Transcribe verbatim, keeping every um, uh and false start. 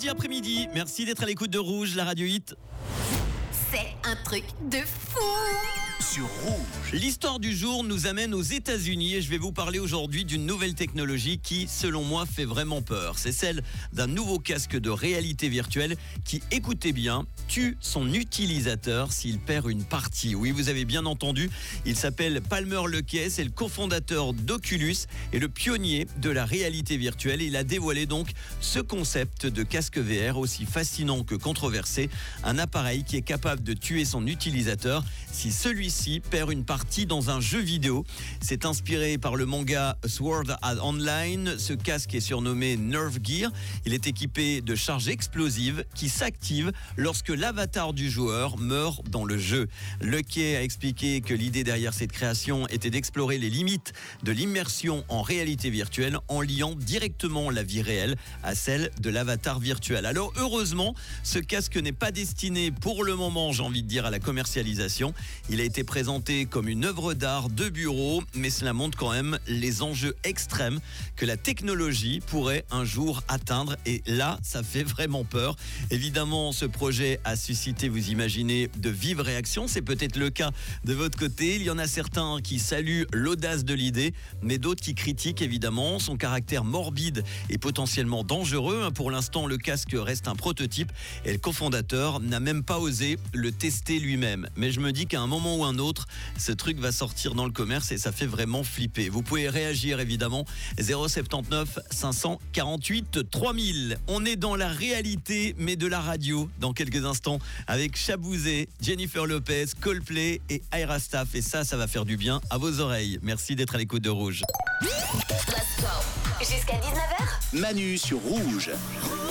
mardi après-midi. Merci d'être à l'écoute de Rouge, la radio hit. C'est un truc de fou. Sur Rouge. L'histoire du jour nous amène aux États-Unis et je vais vous parler aujourd'hui d'une nouvelle technologie qui, selon moi, fait vraiment peur. C'est celle d'un nouveau casque de réalité virtuelle qui, écoutez bien, tue son utilisateur s'il perd une partie. Oui, vous avez bien entendu, il s'appelle Palmer Luckey, c'est le cofondateur d'Oculus et le pionnier de la réalité virtuelle. Il a dévoilé donc ce concept de casque V R aussi fascinant que controversé, un appareil qui est capable de tuer son utilisateur si celui-ci perd une partie dans un jeu vidéo. C'est inspiré par le manga Sword Art Online. Ce casque est surnommé Nerve Gear. Il est équipé de charges explosives qui s'activent lorsque l'avatar du joueur meurt dans le jeu. Luckey a expliqué que l'idée derrière cette création était d'explorer les limites de l'immersion en réalité virtuelle en liant directement la vie réelle à celle de l'avatar virtuel. Alors heureusement, ce casque n'est pas destiné pour le moment, j'ai envie de dire, à la commercialisation. Il a été présenté comme une œuvre d'art de bureau, mais cela montre quand même les enjeux extrêmes que la technologie pourrait un jour atteindre. Et là, ça fait vraiment peur. Évidemment, ce projet a suscité, vous imaginez, de vives réactions. C'est peut-être le cas de votre côté. Il y en a certains qui saluent l'audace de l'idée, mais d'autres qui critiquent évidemment son caractère morbide et potentiellement dangereux. Pour l'instant, le casque reste un prototype et le cofondateur n'a même pas osé le tester lui-même. Mais je me dis qu'à un moment ou un autre, ce truc va sortir dans le commerce et ça fait vraiment flipper. Vous pouvez réagir évidemment, zéro sept neuf cinq cent quarante-huit trois mille. On est dans la réalité mais de la radio dans quelques instants avec Chabouzé, Jennifer Lopez, Coldplay et Ayra Staff. Et ça, ça va faire du bien à vos oreilles. Merci d'être à l'écoute de Rouge. Let's go. Jusqu'à dix-neuf heures. Manu sur Rouge. Rouge.